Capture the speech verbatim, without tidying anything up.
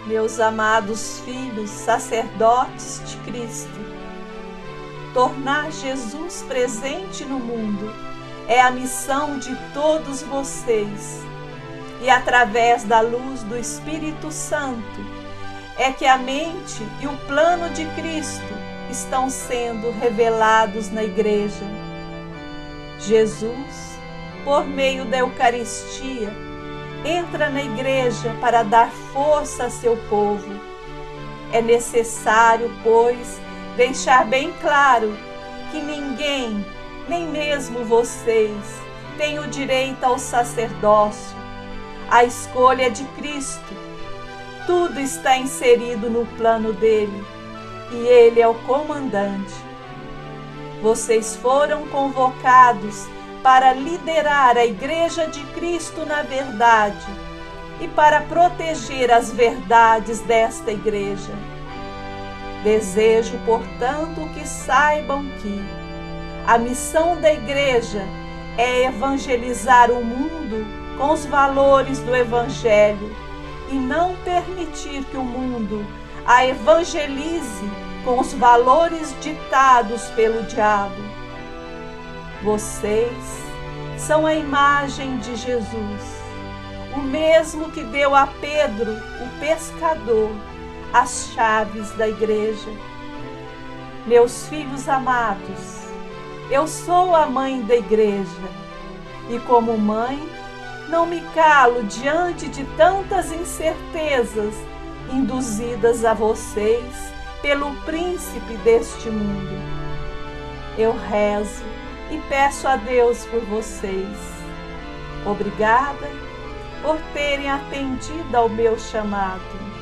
Meus amados filhos, sacerdotes de Cristo, tornar Jesus presente no mundo é a missão de todos vocês. E através da luz do Espírito Santo é que a mente e o plano de Cristo estão sendo revelados na igreja. Jesus, por meio da Eucaristia, entra na igreja para dar força a seu povo. É necessário, pois, deixar bem claro que ninguém, nem mesmo vocês, tem o direito ao sacerdócio. A escolha é de Cristo. Tudo está inserido no plano dele e ele é o comandante. Vocês foram convocados para liderar a Igreja de Cristo na verdade e para proteger as verdades desta igreja. Desejo, portanto, que saibam que a missão da igreja é evangelizar o mundo com os valores do Evangelho e não permitir que o mundo a evangelize com os valores ditados pelo diabo. Vocês são a imagem de Jesus, o mesmo que deu a Pedro, o pescador, as chaves da igreja. Meus filhos amados, eu sou a mãe da igreja e, como mãe, não me calo diante de tantas incertezas induzidas a vocês pelo príncipe deste mundo. Eu rezo e peço a Deus por vocês. Obrigada por terem atendido ao meu chamado.